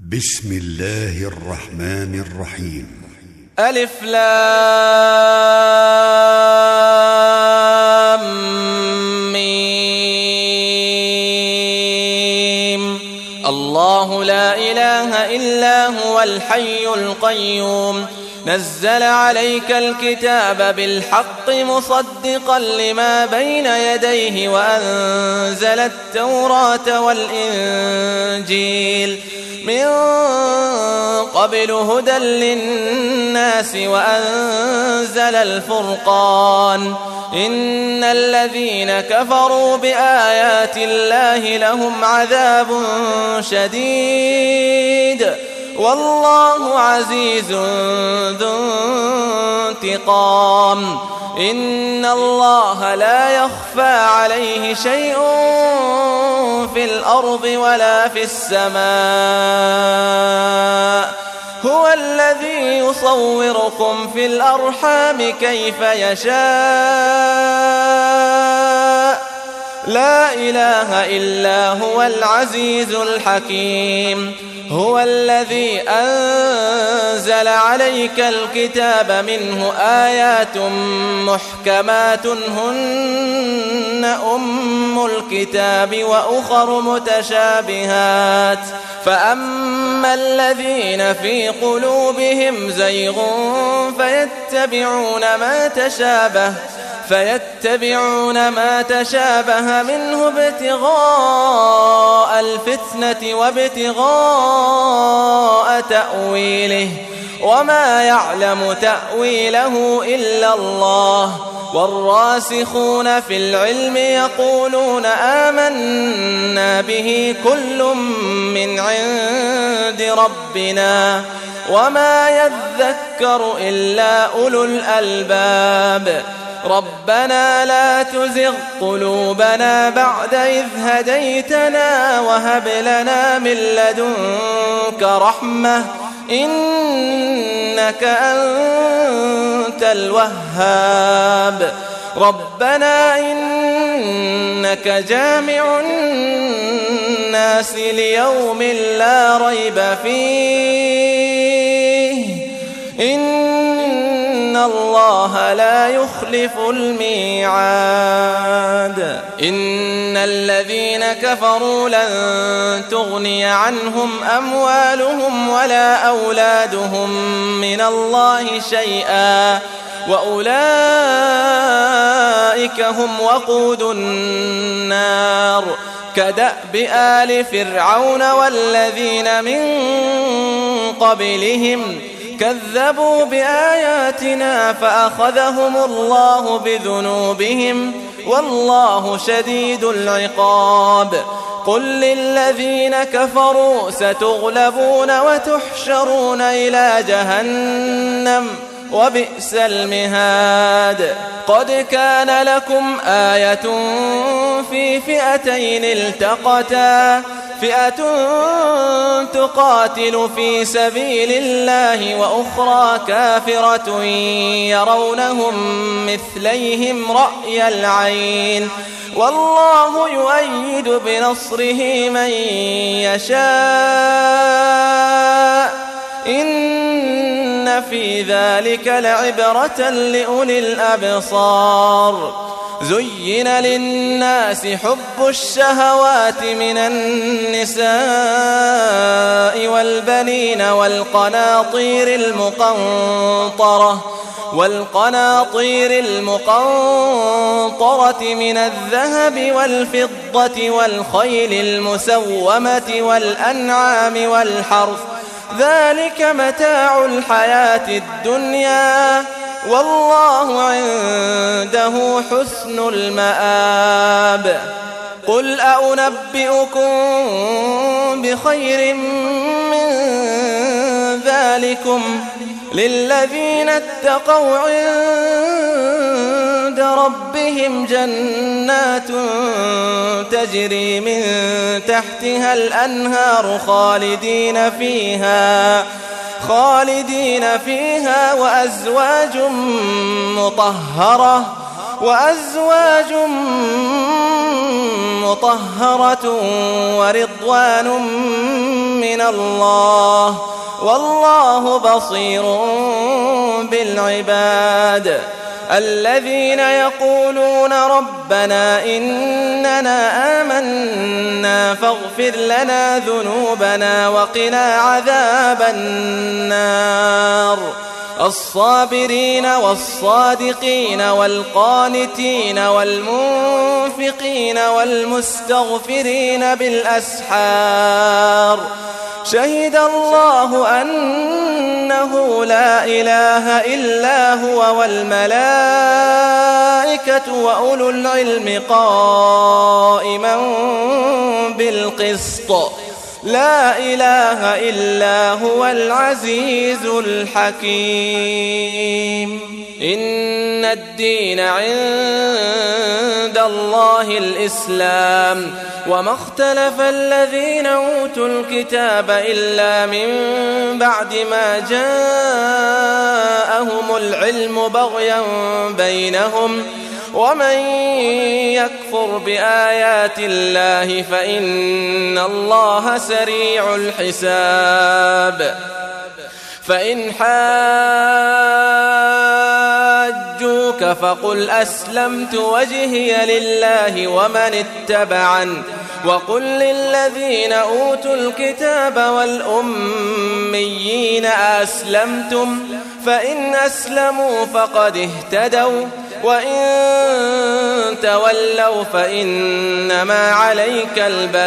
بسم الله الرحمن الرحيم. ألف لام ميم. الله لا إله إلا هو الحي القيوم نزل عليك الكتاب بالحق مصدقا لما بين يديه وأنزل التوراة والإنجيل من قبل هدى للناس وأنزل الفرقان إن الذين كفروا بآيات الله لهم عذاب شديد والله عزيز ذو انتقام إن الله لا يخفى عليه شيء في الأرض ولا في السماء هو الذي يصوركم في الأرحام كيف يشاء لا إله إلا هو العزيز الحكيم هو الذي أنزل عليك الكتاب منه آيات محكمات هن أم الكتاب وأخر متشابهات فأما الذين في قلوبهم زيغ فيتبعون ما تشابه منه ابتغاء الفتنة وابتغاء تأويله وما يعلم تأويله إلا الله والراسخون في العلم يقولون آمنا به كل من عند ربنا وما يذكر إلا أولو الألباب ربنا لا تزغ قلوبنا بعد إذ هديتنا وهب لنا من لدنك رحمة إنك أنت الوهاب ربنا إنك جامع الناس ليوم لا ريب فيه إن الله لا يخلف الميعاد إن الذين كفروا لن تغني عنهم أموالهم ولا أولادهم من الله شيئا وأولئك هم وقود النار كدأب آل فرعون والذين من قبلهم كذبوا بآياتنا فأخذهم الله بذنوبهم والله شديد العقاب قل للذين كفروا ستغلبون وتحشرون إلى جهنم وبئس المهاد قد كان لكم آية في فئتين التقتا فئة تقاتل في سبيل الله وأخرى كافرة يرونهم مثليهم رأي العين والله يؤيد بنصره من يشاء إن في ذلك لعبرة لأولي الأبصار زين للناس حب الشهوات من النساء والبنين والقناطير المقنطرة من الذهب والفضة والخيل المسومة والأنعام والحرث ذلك متاع الحياة الدنيا والله عنده حسن المآب قل أنبئكم بخير من ذلكم للذين اتقوا عند ربهم جنات تجري من تحتها الأنهار خالدين فيها وأزواج مطهرة وأزواج مطهرة ورضوان من الله والله بصير بالعباد الذين يقولون ربنا إننا آمنا فاغفر لنا ذنوبنا وقنا عذاب النار الصابرين والصادقين والقانتين والمنفقين والمستغفرين بالأسحار شهد الله أنه لا إله إلا هو والملائكة وأولو العلم قائما بالقسط لا إله إلا هو العزيز الحكيم إن الدين عند الله الإسلام وما اختلف الذين أوتوا الكتاب إلا من بعد ما جاءهم العلم بغيا بينهم ومن يكفر بآيات الله فإن الله سريع الحساب فإن حاجوك فقل أسلمت وجهي لله ومن اتبعن وقل للذين أوتوا الكتاب والأميين أسلمتم فإن أسلموا فقد اهتدوا وإن تولوا فإنما عليك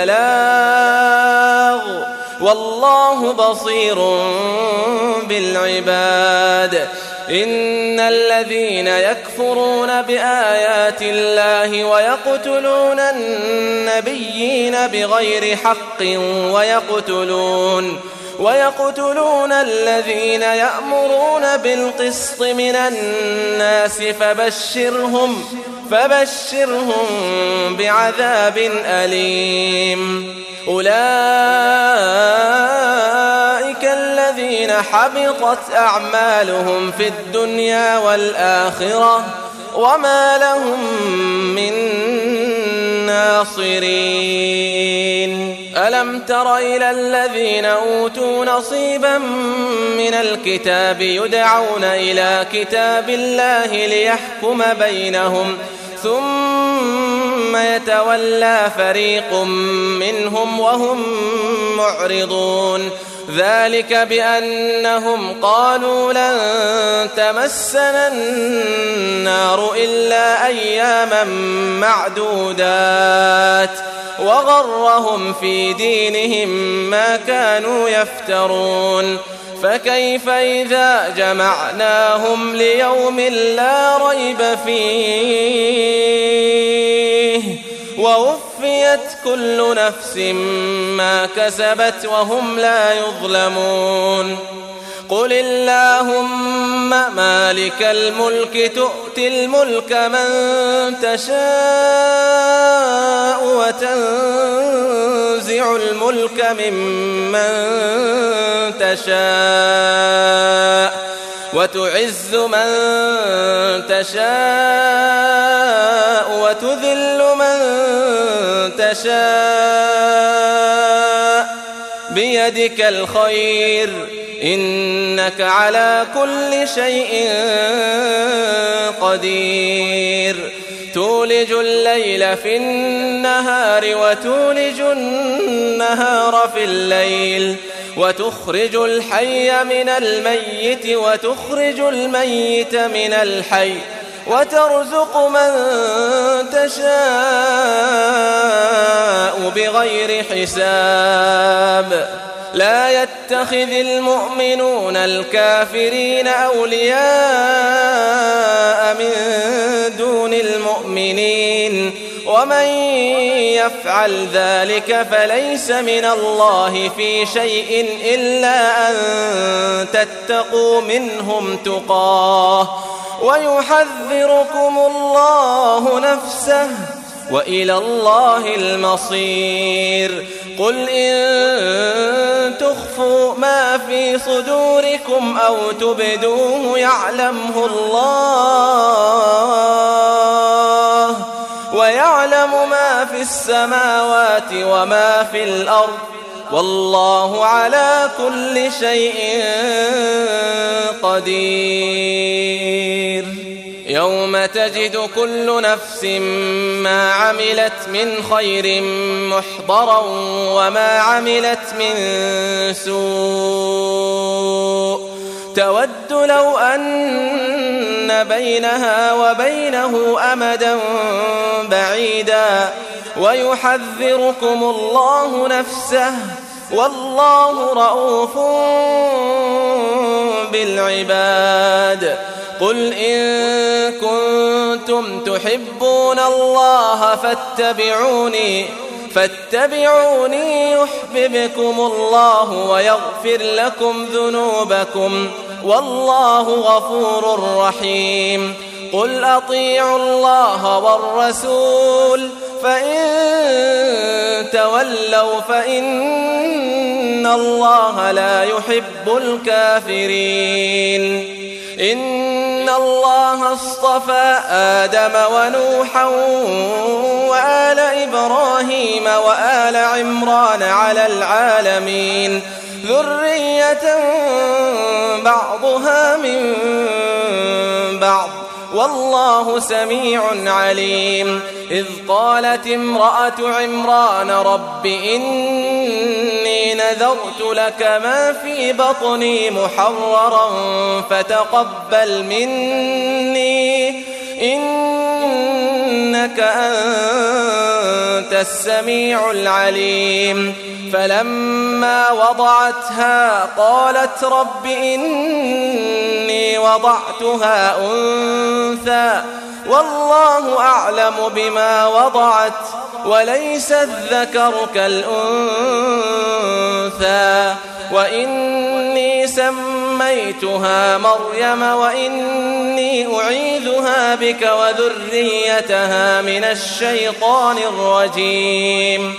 البلاغ والله بصير بالعباد إن الذين يكفرون بآيات الله ويقتلون النبيين بغير حق ويقتلون الذين يأمرون بالقسط من الناس فبشرهم بعذاب أليم أولئك الذين حبطت أعمالهم في الدنيا والآخرة وما لهم من ناصرين ألم تر إلى الذين أوتوا نصيبا من الكتاب يدعون إلى كتاب الله ليحكم بينهم ثم يتولى فريق منهم وهم معرضون ذلك بأنهم قالوا لن تمسنا النار إلا أياما معدودات وغرهم في دينهم ما كانوا يفترون فكيف إذا جمعناهم ليوم لا ريب فيه ووفيت كل نفس ما كسبت وهم لا يظلمون قل اللهم مالك الملك تؤتي الملك من تشاء وتنزع الملك ممن تشاء وتعز من تشاء وتذل من تشاء بيدك الخير إنك على كل شيء قدير تولج الليل في النهار وتولج النهار في الليل وتخرج الحي من الميت وتخرج الميت من الحي وترزق من تشاء بغير حساب لا يتخذ المؤمنون الكافرين أولياء من دون المؤمنين ومن يفعل ذلك فليس من الله في شيء إلا أن تتقوا منهم تقاه ويحذركم الله نفسه وإلى الله المصير قل إن تخفوا ما في صدوركم أو تبدوه يعلمه الله السماوات وما في الأرض والله على كل شيء قدير. يوم تجد كل نفس ما عملت من خير محضرا وما عملت من سوء تود لو أن بينها وبينه أمدا بعيدا ويحذركم الله نفسه والله رؤوف بالعباد. قل إن كنتم تحبون الله فاتبعوني يحببكم الله ويغفر لكم ذنوبكم والله غفور رحيم. قل أطيعوا الله والرسول فإن تولوا فإن الله لا يحب الكافرين. إن الله اصطفى آدم ونوحا وآل إبراهيم وآل عمران على العالمين ذرية بعضها من بعض والله سميع عليم. إذ قالت امرأة عمران رب إني نذرت لك ما في بطني محررا فتقبل مني إنك أنت السميع العليم. فلما وضعتها قالت رب إني وضعتها أنثى والله أعلم بما وضعت وليس الذكر كالأنثى وإني سميتها مريم وإني أعيذها بك وذريتها من الشيطان الرجيم.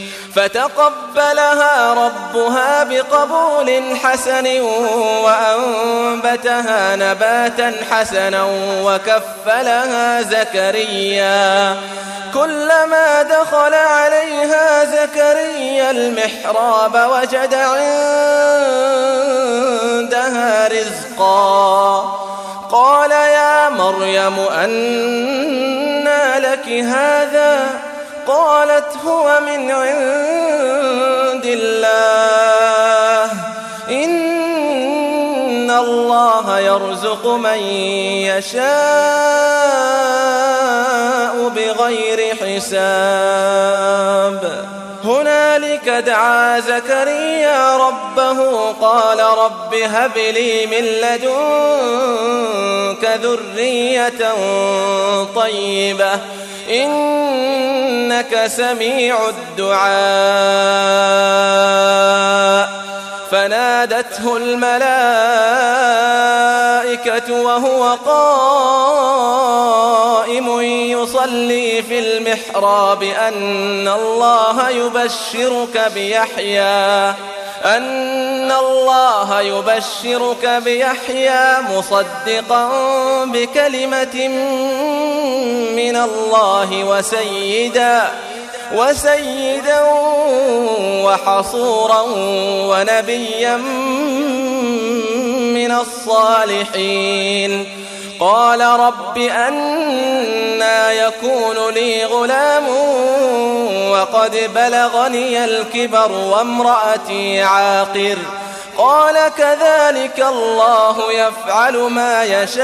فتقبلها ربها بقبول حسن وأنبتها نباتا حسنا وكفلها زكريا. كلما دخل عليها زكريا المحراب وجد عندها رزقا قال يا مريم أنى لك هذا قالت هو من عند الله إن الله يرزق من يشاء بغير حساب. هنالك دعا زكريا ربه قال رب هب لي من لدنك ذرية طيبة إنك سميع الدعاء. فنادته الملائكة وهو قائم يصلي في المحراب أن الله يبشرك بيحيى مصدقا بكلمة من الله وسيدا وحصورا ونبيا من الصالحين. قال رب أنى يكون لي غلام وقد بلغني الكبر وامرأتي عاقر قال كذلك الله يفعل ما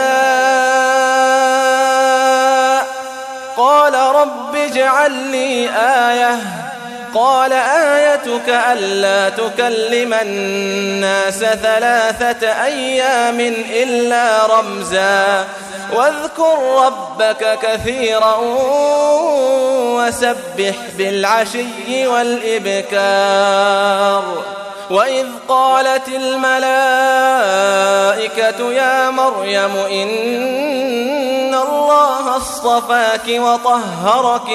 يشاء. قال رب اجعل لي آية قال آيتك ألا تكلم الناس 3 أيام إلا رمزا واذكر ربك كثيرا وسبح بالعشي والإبكار. وإذ قالت الملائكة يا مريم إن الله اصطفاك وطهرك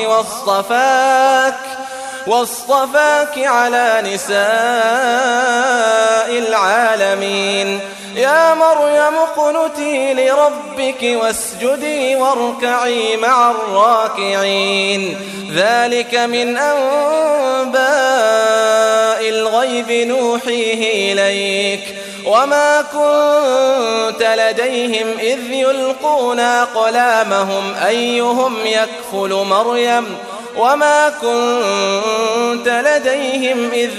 واصطفاك على نساء العالمين. يا يا مريم اقنتي لربك واسجدي واركعي مع الراكعين ذلك من أنباء الغيب نوحيه إليك وما كنت لديهم إذ يلقون أقلامهم أيهم يكفل مريم وما كنت لديهم إذ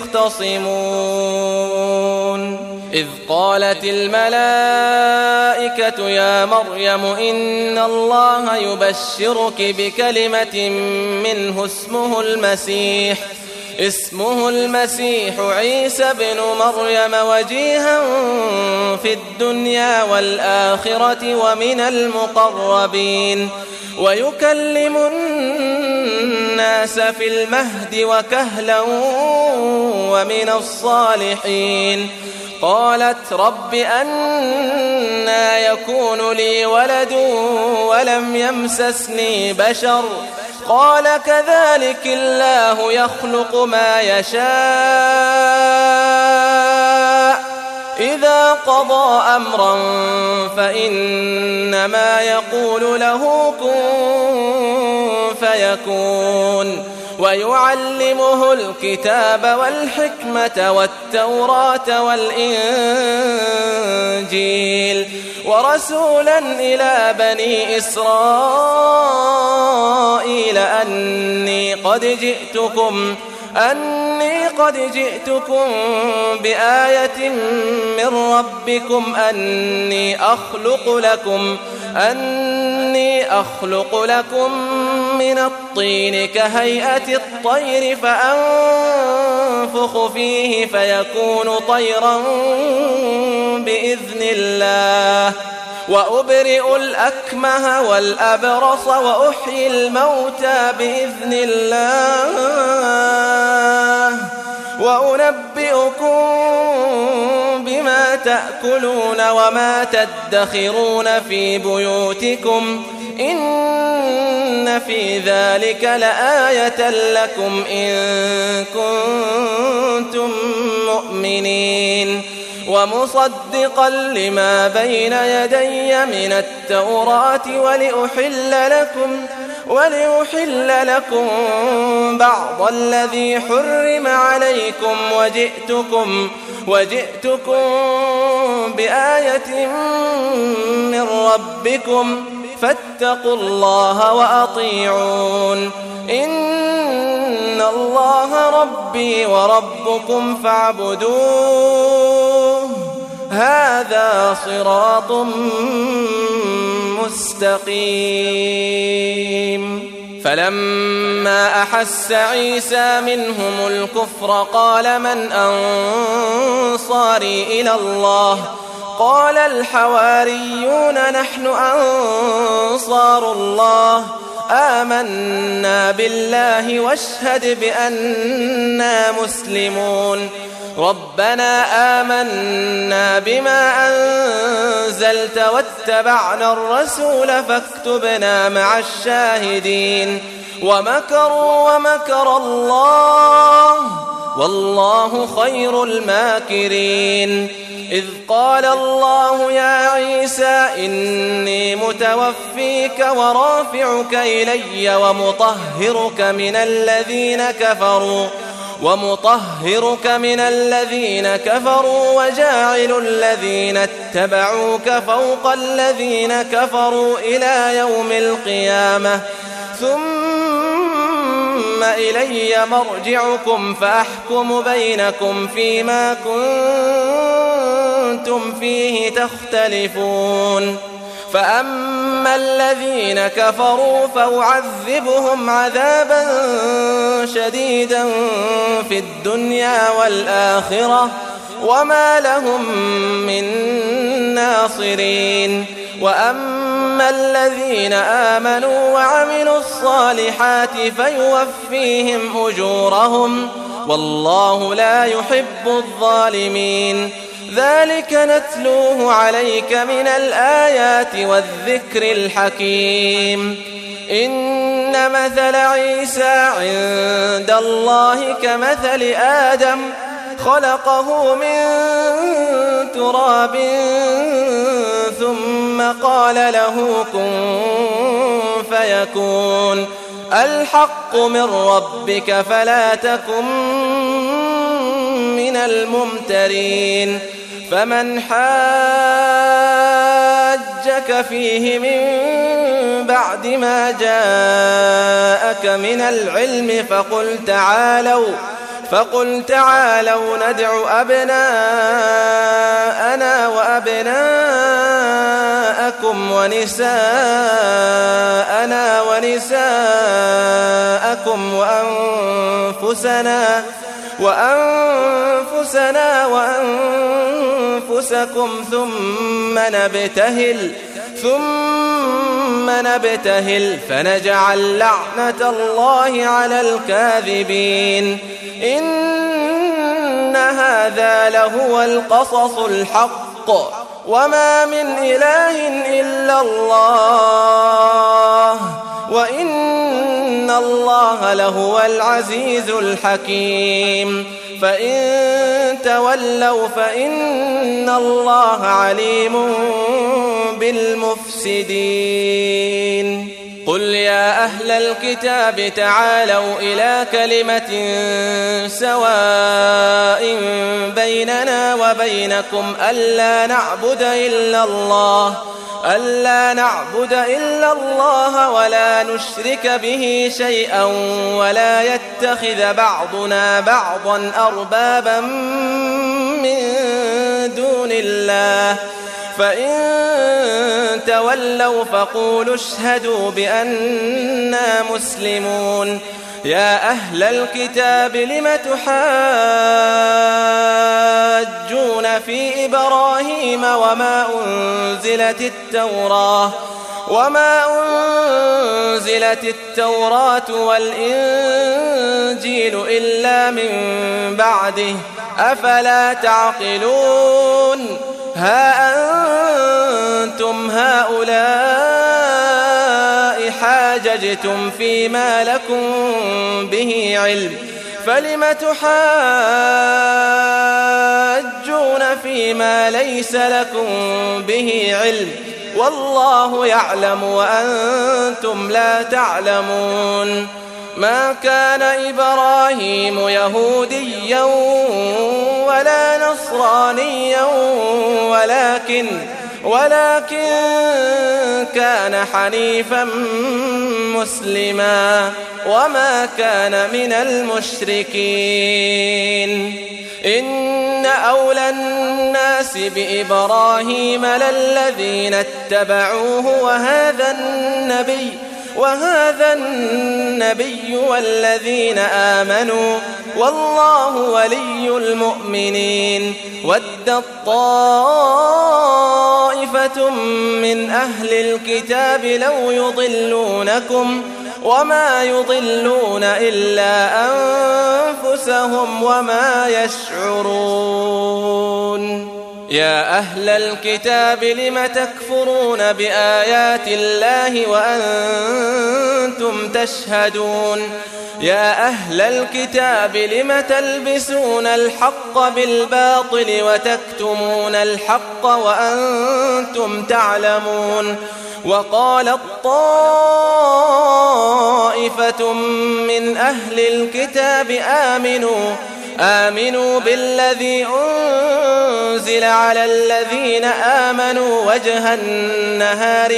يختصمون إذ قالت الملائكة يا مريم إن الله يبشرك بكلمة منه اسمه المسيح عيسى بن مريم وجيها في الدنيا والآخرة ومن المقربين ويكلم الناس في المهد وكهلا ومن الصالحين قالت رب أنى يكون لي ولد ولم يمسسني بشر قال كذلك الله يخلق ما يشاء إذا قضى أمرا فإنما يقول له كن فيكون ويعلمه الكتاب والحكمة والتوراة والإنجيل ورسولا إلى بني إسرائيل أني قد جئتكم بآية من ربكم أني أخلق لكم من الطين كهيئة الطير فأنفخ فيه فيكون طيرا بإذن الله وأبرئ الأكمه والأبرص وأحيي الموتى بإذن الله وأنبئكم بما تأكلون وما تدخرون في بيوتكم إن في ذلك لآية لكم إن كنتم مؤمنين ومصدقا لما بين يدي من التوراة ولأحل لكم بعض الذي حرم عليكم وجئتكم بآية من ربكم فاتقوا الله وأطيعون إن الله ربي وربكم فاعبدوه هذا صراط مستقيم فلما أحس عيسى منهم الكفر قال من أنصاري إلى الله قال الحواريون نحن أنصار الله آمنا بالله واشهد بأننا مسلمون ربنا آمنا بما أنزلت واتبعنا الرسول فاكتبنا مع الشاهدين ومكروا ومكر الله والله خير الماكرين إذ قال الله يا عيسى إني متوفيك ورافعك إلي ومطهرك من الذين كفروا وجاعل الذين اتبعوك فوق الذين كفروا إلى يوم القيامة ثم إلي مرجعكم فأحكم بينكم فيما كنتم فيه تختلفون فأما الذين كفروا فأعذبهم عذابا شديدا في الدنيا والآخرة وما لهم من ناصرين وأما الذين آمنوا وعملوا الصالحات فيوفيهم أجورهم والله لا يحب الظالمين ذلك نتلوه عليك من الآيات والذكر الحكيم إن مثل عيسى عند الله كمثل آدم خلقه من تراب ثم قال له كن فيكون الحق من ربك فلا تكن من الممترين فمن حاجك فيه من بعد ما جاءك من العلم فقل تعالوا ندع أبناءنا وأبناءكم ونساءنا ونساءكم وأنفسنا وأنفسكم ثم نبتهل فنجعل لعنة الله على الكاذبين إن هذا لهو القصص الحق وما من إله إلا الله وإن الله لهو العزيز الحكيم فإن تولوا فإن الله عليم بالمفسدين قل يا أهل الكتاب تعالوا إلى كلمة سواء بيننا وبينكم ألا نعبد إلا الله ولا نشرك به شيئا ولا يتخذ بعضنا بعضا أربابا من دون الله فإن تولوا فقولوا اشهدوا بأننا مسلمون يا أهل الكتاب لم تحاجون في إبراهيم وما أنزلت التوراة والإنجيل إلا من بعده أفلا تعقلون ها أنتم هؤلاء حاججتم فيما لكم به علم فلم تحاجون فيما ليس لكم به علم والله يعلم وأنتم لا تعلمون ما كان إبراهيم يهوديا ولا نصرانيا ولكن كان حنيفا مسلما وما كان من المشركين إن أولى الناس بإبراهيم للذين اتبعوه وهذا النبي والذين آمنوا والله ولي المؤمنين ودت طائفة من أهل الكتاب لو يضلونكم وما يضلون إلا أنفسهم وما يشعرون يا أهل الكتاب لم تكفرون بآيات الله وأنتم تشهدون يا أهل الكتاب لم تلبسون الحق بالباطل وتكتمون الحق وأنتم تعلمون وقالت طائفة من أهل الكتاب آمنوا بالذي أنزل على الذين آمنوا وجه النهار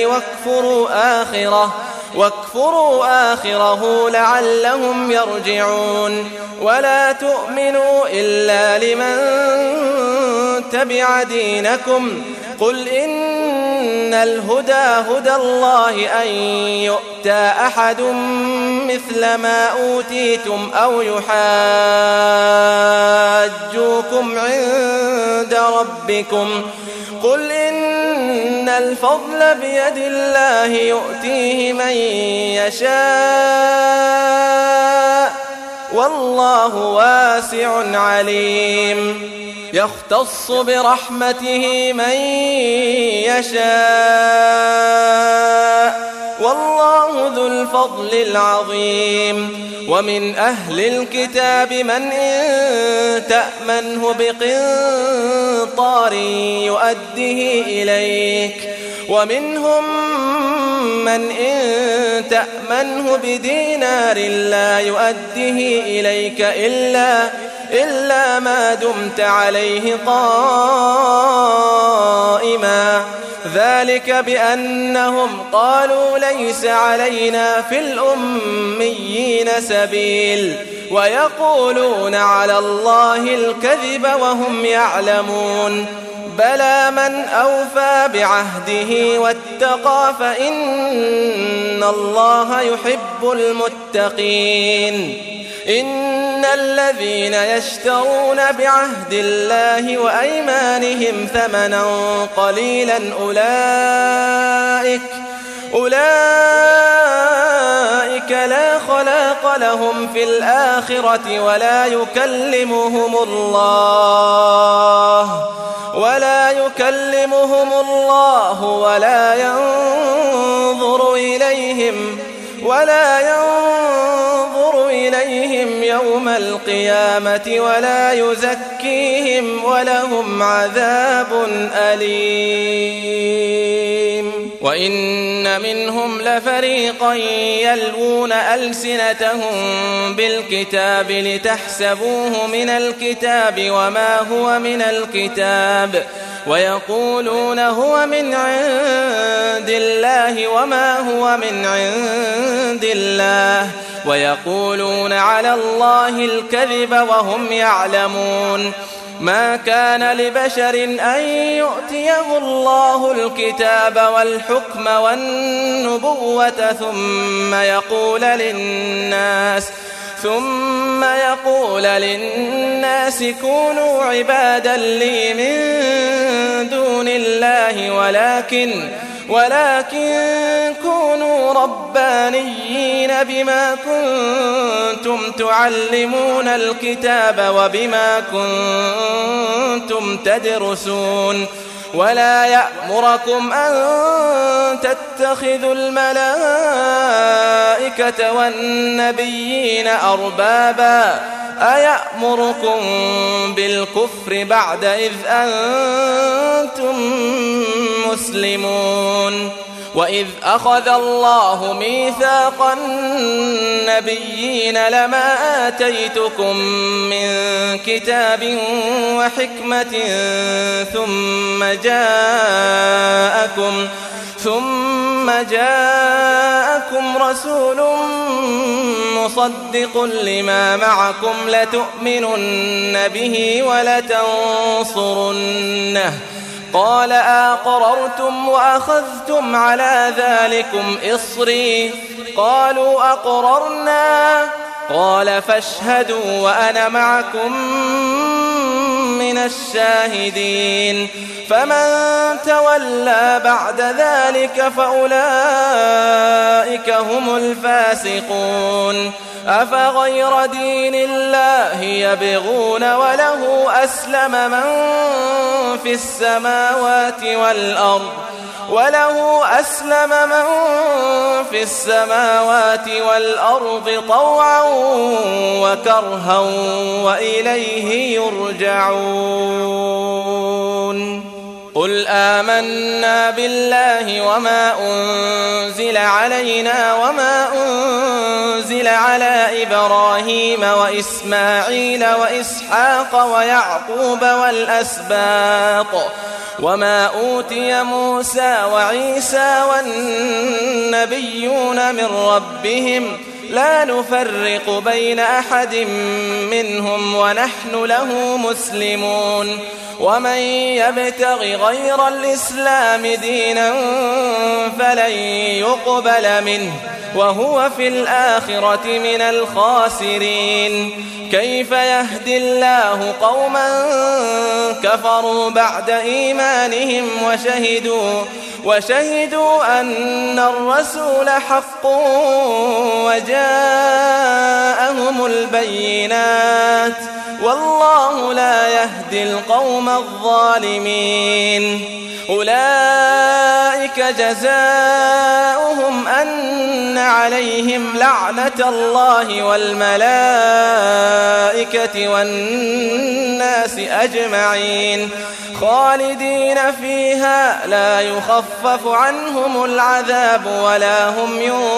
واكفروا آخره لعلهم يرجعون ولا تؤمنوا إلا لمن تبع دينكم قل إن الهدى هدى الله أن يؤتى أحد مثل ما أوتيتم أو يحاجوكم عند ربكم قل إن الفضل بيد الله يؤتيه من يشاء والله واسع عليم يختص برحمته من يشاء والله ذو الفضل العظيم ومن أهل الكتاب من إن تأمنه بقنطار قنطار يؤديه إليك ومنهم من إن تأمنه بدينار لا يؤديه إليك إلا ما دمت عليه قائما ذلك بأنهم قالوا ليس علينا في الأميين سبيل ويقولون على الله الكذب وهم يعلمون بلى من أوفى بعهده واتقى فإن الله يحب المتقين إن الذين يشترون بعهد الله وأيمانهم ثمنا قليلا أولئك لا خلاق لهم في الآخرة ولا يكلمهم الله ولا ينظر إليهم يوم القيامة ولا يزكيهم ولهم عذاب أليم وإن منهم لفريقا يلوون ألسنتهم بالكتاب لتحسبوه من الكتاب وما هو من الكتاب ويقولون هو من عند الله وما هو من عند الله ويقولون على الله الكذب وهم يعلمون ما كان لبشر أن يؤتيه الله الكتاب والحكم والنبوة ثم يقول للناس كونوا عبادا لي من دون الله ولكن كونوا ربانيين بما كنتم تعلمون الكتاب وبما كنتم تدرسون ولا يأمركم أن تتخذوا الملائكة والنبيين أربابا أيأمركم بالكفر بعد إذ أنتم مسلمون وإذ أخذ الله ميثاق النبيين لما آتيتكم من كتاب وحكمة ثم جاءكم رسول مصدق لما معكم لتؤمنن به ولتنصرنه قال أقررتم وأخذتم على ذلكم إصري قالوا أقررنا قال فاشهدوا وأنا معكم من الشاهدين فمن تولى بعد ذلك فأولئك هم الفاسقون أفغير دين الله يبغون وله أسلم من في السماوات والأرض طوعا وكرها وإليه يرجعون قل آمنا بالله وما أنزل علينا وما أنزل على إبراهيم وإسماعيل وإسحاق ويعقوب والأسباط وما أوتي موسى وعيسى والنبيون من ربهم لا نفرق بين أحد منهم ونحن له مسلمون ومن يبتغ غير الإسلام دينا فلن يقبل منه وهو في الآخرة من الخاسرين كيف يهدي الله قوما كفروا بعد إيمانهم وشهدوا أن الرسول حق وجاءهم البينات والله لا يهدي القوم الظالمين أولئك جزاؤهم أن عليهم لعنة الله والملائكة والناس أجمعين خالدين فيها لا يخفف عنهم العذاب ولا هم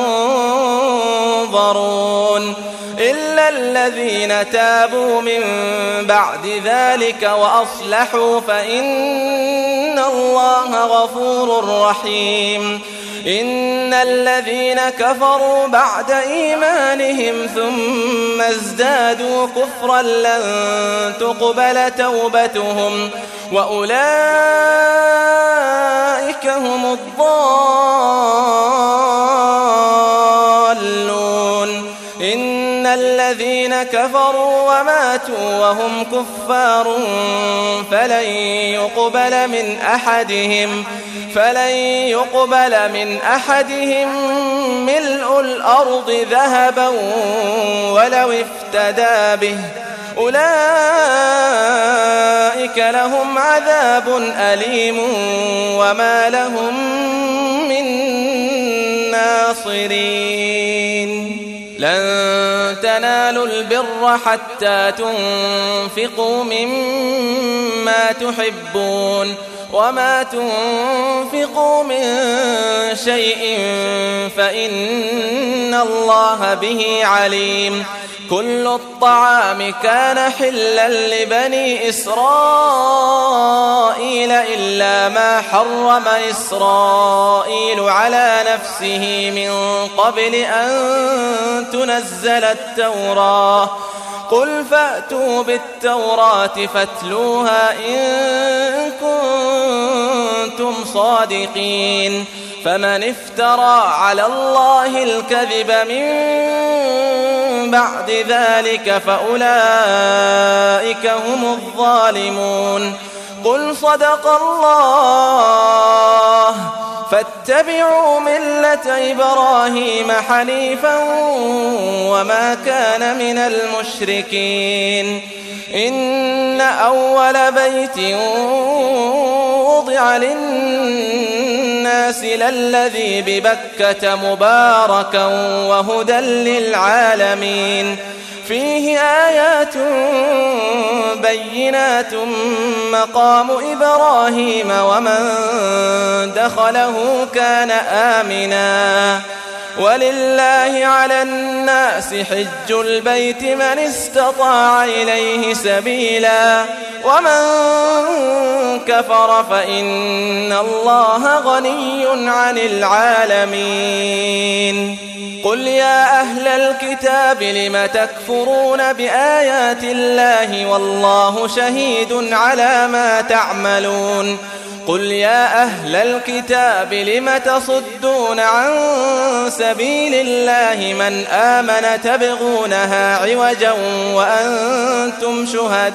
ينظرون إلا الذين تابوا من بعد ذلك وأصلحوا فإن الله غفور رحيم إن الذين كفروا بعد إيمانهم ثم ازدادوا كفرا لن تقبل توبتهم وأولئك هم الضالون إن الذين كفروا وماتوا وهم كفار فلن يقبل من أحدهم ملء الأرض ذهبا ولو افتدى به أولئك لهم عذاب أليم وما لهم من ناصرين لن تنالوا البر حتى تنفقوا مما تحبون وما تنفقوا من شيء فإن الله به عليم كل الطعام كان حلا لبني إسرائيل إلا ما حرم إسرائيل على نفسه من قبل أن تنزل التوراة قل فأتوا بالتوراة فاتلوها إن كنتم صادقين فمن افترى على الله الكذب من بعد ذلك فأولئك هم الظالمون قل صدق الله فاتبعوا ملة إبراهيم حنيفا وما كان من المشركين إن أول بيت وضع للناس للذي ببكة مباركا وهدى للعالمين فيه آيات بينات مقام إبراهيم ومن دخله كان آمنا ولله على الناس حج البيت من استطاع إليه سبيلا ومن كفر فإن الله غني عن العالمين قل يا أهل الكتاب لم تكفرون بآيات الله والله شهيد على ما تعملون قل يا أهل الكتاب لم تصدون عن سبيل الله من آمن تبغونها عوجا وأنتم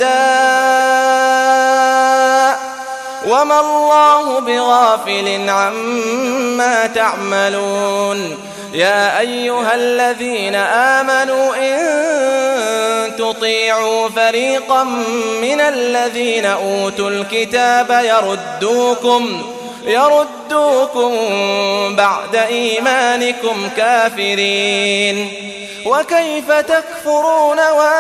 شهداء وما الله بغافل عما تعملون يا أيها الذين آمنوا إن تطيعوا فريقا من الذين أوتوا الكتاب يردوكم بعد إيمانكم كافرين وكيف تكفرون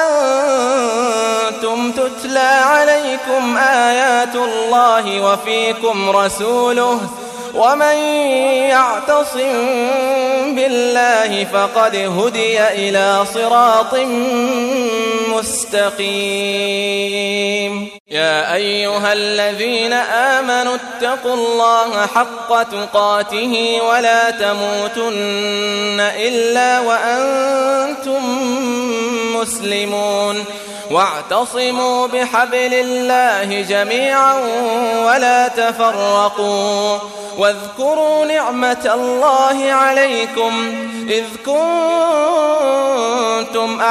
وأنتم تتلى عليكم آيات الله وفيكم رسوله ومن يعتصم بالله فقد هدي إلى صراط مستقيم يا أيها الذين آمنوا اتقوا الله حق تقاته ولا تموتن إلا وأنتم مسلمون واعتصموا بحبل الله جميعا ولا تفرقوا واذكروا نعمة الله عليكم إذ كنتم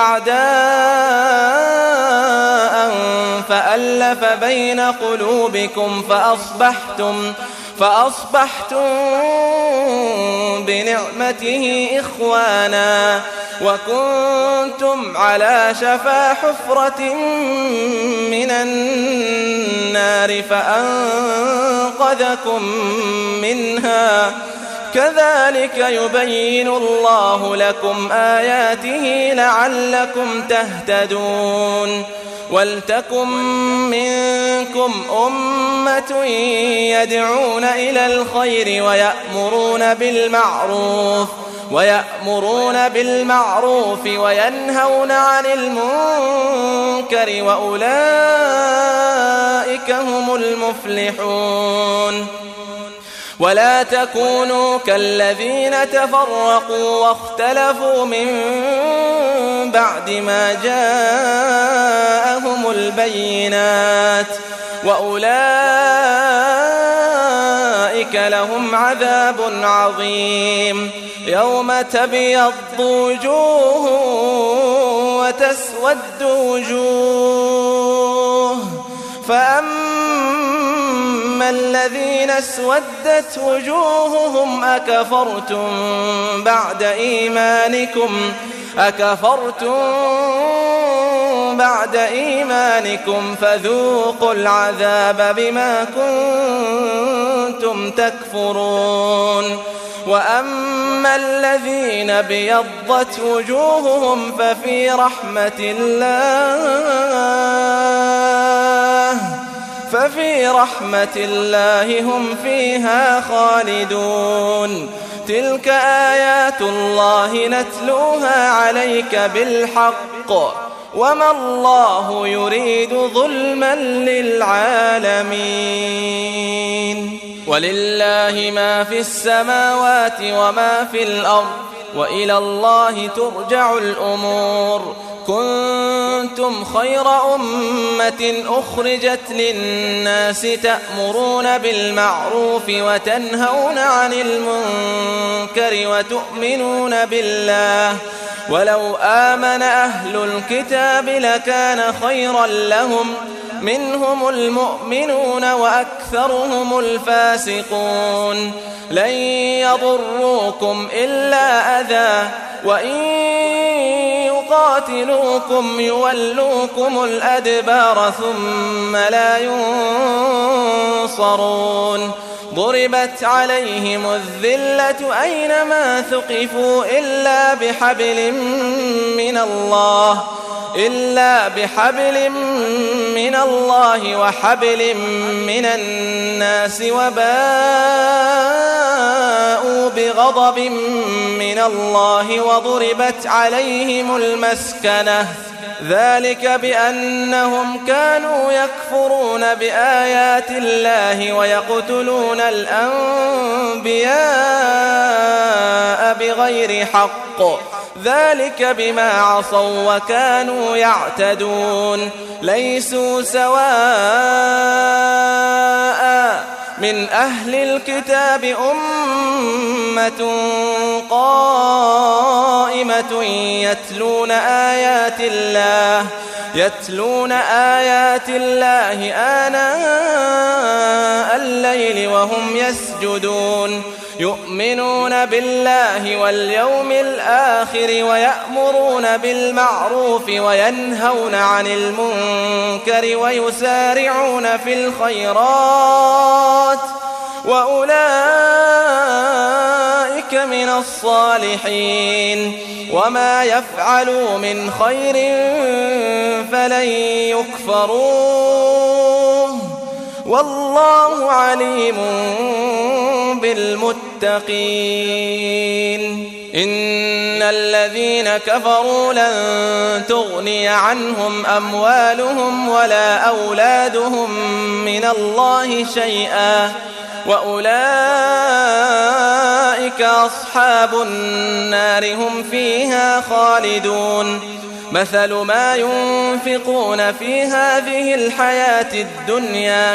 أعداء فألف بين قلوبكم فأصبحتم بنعمته إخوانا وكنتم على شفا حفرة من النار فأنقذكم منها كذلك يبين الله لكم آياته لعلكم تهتدون ولتكن منكم أمة يدعون إلى الخير ويأمرون بالمعروف وينهون عن المنكر وأولئك هم المفلحون ولا تكونوا كالذين تفرقوا واختلفوا من بعد ما جاءهم البينات وأولئك لهم عذاب عظيم يوم تبيض وجوه وتسود وجوه فأما الذين اسودت وجوههم أكفرتم بعد إيمانكم فذوقوا العذاب بما كنتم تكفرون وأما الذين بيضت وجوههم ففي رحمة الله هم فيها خالدون تلك آيات الله نتلوها عليك بالحق وما الله يريد ظلما للعالمين ولله ما في السماوات وما في الأرض وإلى الله ترجع الأمور كنتم خير أمة أخرجت للناس تأمرون بالمعروف وتنهون عن المنكر وتؤمنون بالله ولو آمن أهل الكتاب لكان خيرا لهم منهم المؤمنون وأكثرهم الفاسقون لن يضروكم إلا أذى وإن يقاتلوكم يولوكم الأدبار ثم لا ينصرون ضربت عليهم الذلة أينما ثقفوا إلا بحبل من الله وحبل من الناس وباءوا بغضب من الله وضربت عليهم المسكنة ذلك بأنهم كانوا يكفرون بآيات الله ويقتلون الأنبياء بغير حق ذلك بما عصوا وكانوا يعتدون ليسوا سواء من أهل الكتاب أمة قائمة يتلون آيات الله آناء الليل وهم يسجدون يؤمنون بالله واليوم الآخر ويأمرون بالمعروف وينهون عن المنكر ويسارعون في الخيرات وأولئك من الصالحين وما يفعلوا من خير فلن يكفروه والله عليم بالمتقين إن الذين كفروا لن تغني عنهم أموالهم ولا أولادهم من الله شيئا وأولئك أصحاب النار هم فيها خالدون مثل ما ينفقون في هذه الحياة الدنيا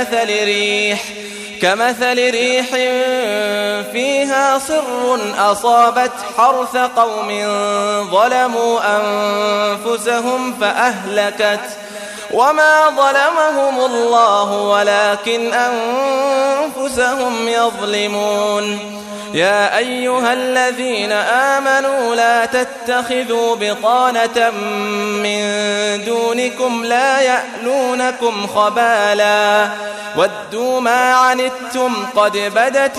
كمثل ريح فيها صر أصابت حرث قوم ظلموا أنفسهم فأهلكت وما ظلمهم الله ولكن أنفسهم يظلمون يا أيها الذين آمنوا لا تتخذوا بطانة من دونكم لا يألونكم خبالا ودوا ما عنتم قد بدت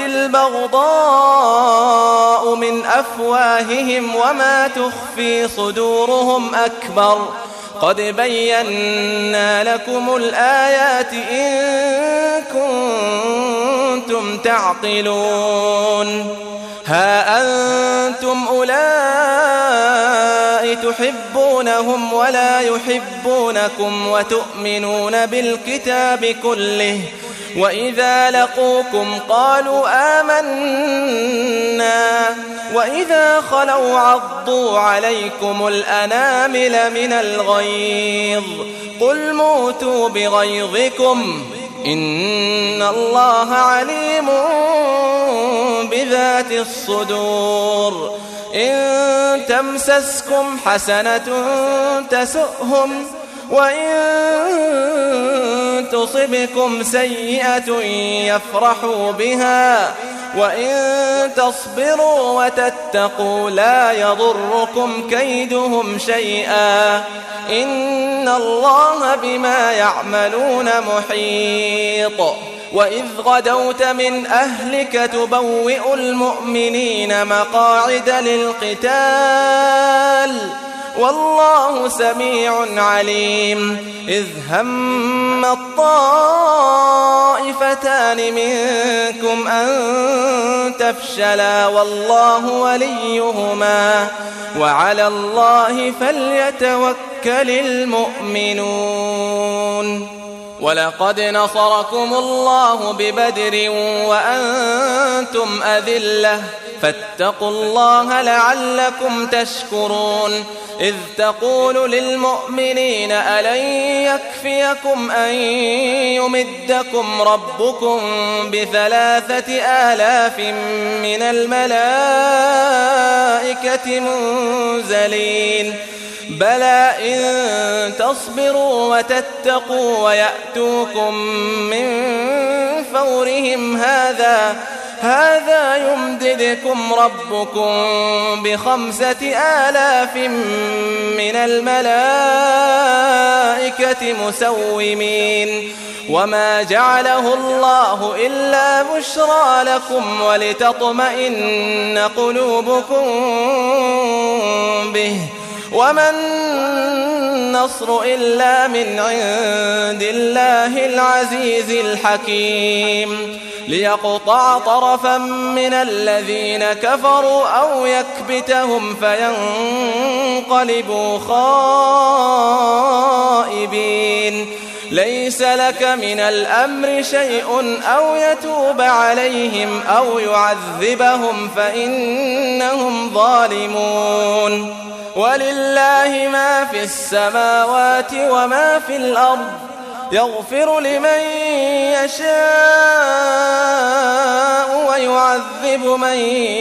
البغضاء من أفواههم وما تخفي صدورهم أكبر قد بينا لكم الآيات إن كنتم تعقلون ها أنتم أولئك تحبونهم ولا يحبونكم وتؤمنون بالكتاب كله وإذا لقوكم قالوا آمنا وإذا خلوا عضوا عليكم الأنامل من الغيظ قل موتوا بغيظكم إن الله عليم بذات الصدور إن تمسسكم حسنة تسؤهم وإن تصبكم سيئة يفرحوا بها وإن تصبروا وتتقوا لا يضركم كيدهم شيئا إن الله بما يعملون محيط وإذ غدوت من أهلك تبوئ المؤمنين مقاعد للقتال والله سميع عليم إذ هم الطائفتان منكم أن تفشلا والله وليهما وعلى الله فليتوكل المؤمنون ولقد نصركم الله ببدر وأنتم أذلة فاتقوا الله لعلكم تشكرون إذ تقول للمؤمنين ألن يكفيكم أن يمدكم ربكم ب3,000 من الملائكة منزلين بلى إن تصبروا وتتقوا ويأتوكم من فورهم هذا يمددكم ربكم ب5,000 من الملائكة مسومين وما جعله الله إلا بشرى لكم ولتطمئن قلوبكم به وما النصر إلا من عند الله العزيز الحكيم ليقطع طرفا من الذين كفروا أو يكبتهم فينقلبوا خائبين ليس لك من الأمر شيء أو يتوب عليهم أو يعذبهم فإنهم ظالمون ولله ما في السماوات وما في الأرض يغفر لمن يشاء ويعذب من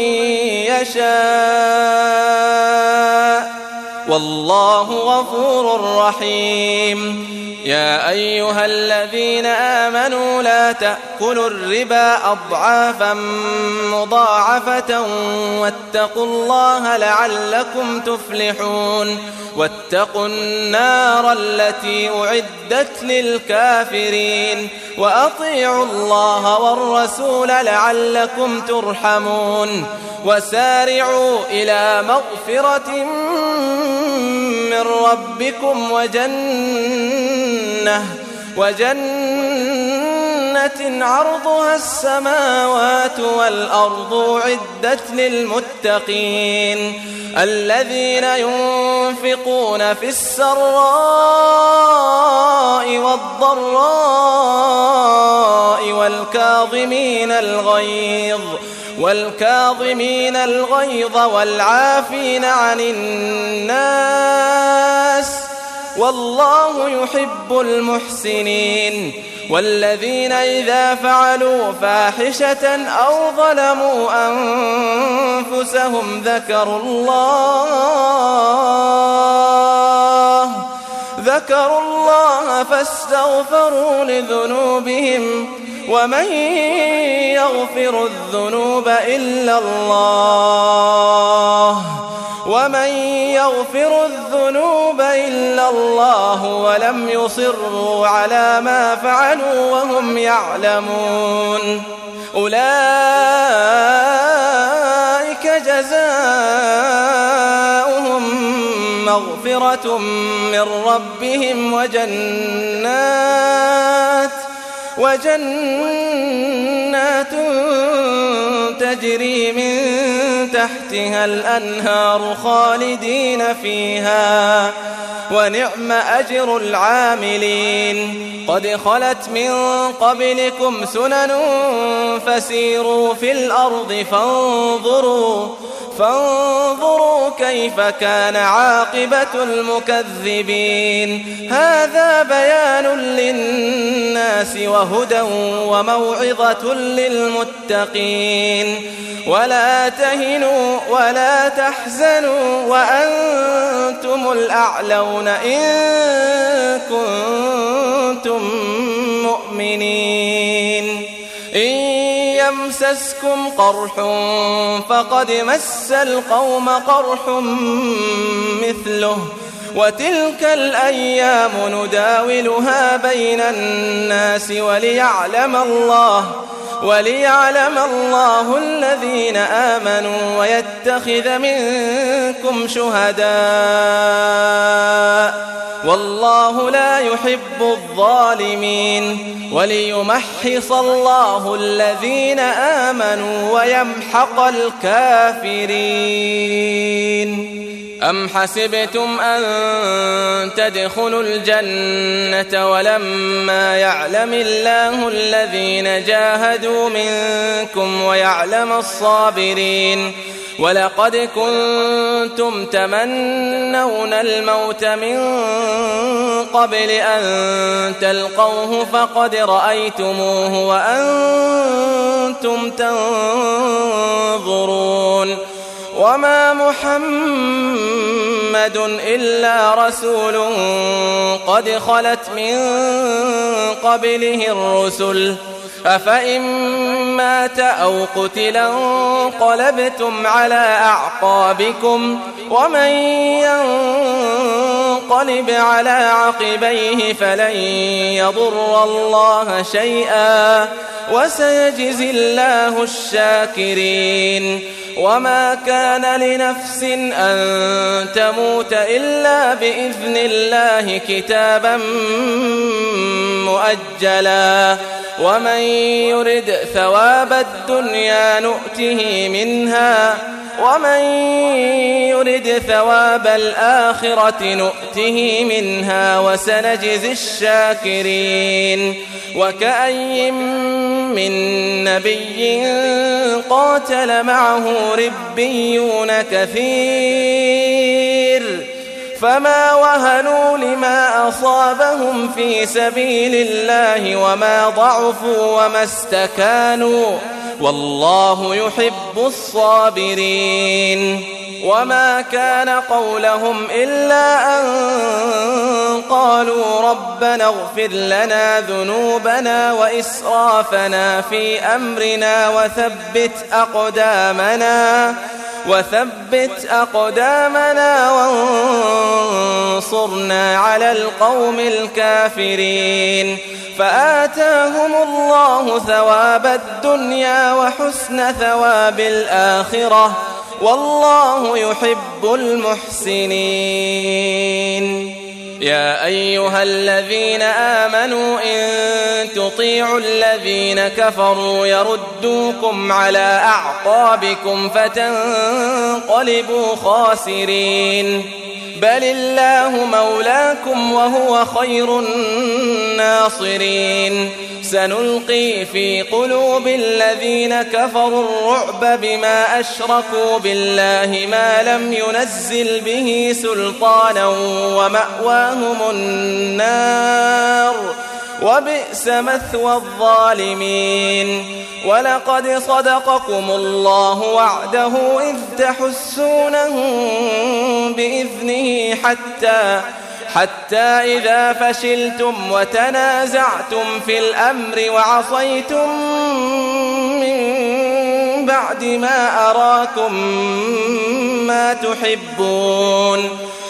يشاء والله غفور رحيم يا أيها الذين آمنوا لا تأكلوا الربا أضعافا مضاعفة واتقوا الله لعلكم تفلحون واتقوا النار التي أعدت للكافرين وأطيعوا الله والرسول لعلكم ترحمون وسارعوا إلى مغفرة من ربكم وجنة عرضها السماوات والأرض أعدت للمتقين الذين ينفقون في السراء والضراء والكاظمين الغيظ والعافين عن الناس والله يحب المحسنين والذين إذا فعلوا فاحشة أو ظلموا أنفسهم ذكروا الله فاستغفروا لذنوبهم ومن يغفر الذنوب إلا الله ولم يصروا على ما فعلوا وهم يعلمون أولئك جزاؤهم مغفرة من ربهم وجنات تجري من تحتها الأنهار خالدين فيها ونعم أجر العاملين قد خلت من قبلكم سنن فسيروا في الأرض فانظروا كيف كان عاقبة المكذبين هذا بيان للناس وهدى وموعظة للمتقين ولا تهنوا ولا تحزنوا وأنتم الأعلون إن كنتم مؤمنين إن يمسسكم قرح فقد مس القوم قرح مثله وتلك الأيام نداولها بين الناس وليعلم الله الذين آمنوا ويتخذ منكم شهداء والله لا يحب الظالمين وليمحص الله الذين آمنوا ويمحق الكافرين أم حسبتم أن تدخلوا الجنة ولما يعلم الله الذين جاهدوا منكم ويعلم الصابرين ولقد كنتم تمنون الموت من قبل أن تلقوه فقد رأيتموه وأنتم تنظرون وما محمد إلا رسول قد خلت من قبله الرسل أفإن مات أو قتلا انقلبتم على أعقابكم ومن ينقلب على عقبيه فلن يضر الله شيئا وسيجزي الله الشاكرين وما كان لنفس أن تموت إلا بإذن الله كتابا مؤجلا ومن يرد ثواب الدنيا نؤته منها ومن يرد ثواب الآخرة نؤته منها وسنجزي الشاكرين وكأي من نبي قاتل معه ربيون كثير فما وهنوا لما أصابهم في سبيل الله وما ضعفوا وما استكانوا والله يحب الصابرين وما كان قولهم إلا أن قالوا ربنا اغفر لنا ذنوبنا وإسرافنا في أمرنا وثبت أقدامنا وانصرنا على القوم الكافرين فآتاهم الله ثواب الدنيا وحسن ثواب الآخرة والله يحب المحسنين يا أيها الذين آمنوا إن تطيعوا الذين كفروا يردوكم على أعقابكم فتنقلبوا خاسرين بل الله مولاكم وهو خير الناصرين سنلقي في قلوب الذين كفروا الرعب بما أشركوا بالله ما لم ينزل به سلطانا ومأواهم النار وبئس مثوى الظالمين ولقد صدقكم الله وعده إذ تحسونهم بإذنه حتى إذا فشلتم وتنازعتم في الأمر وعصيتم من بعد ما أراكم ما تحبون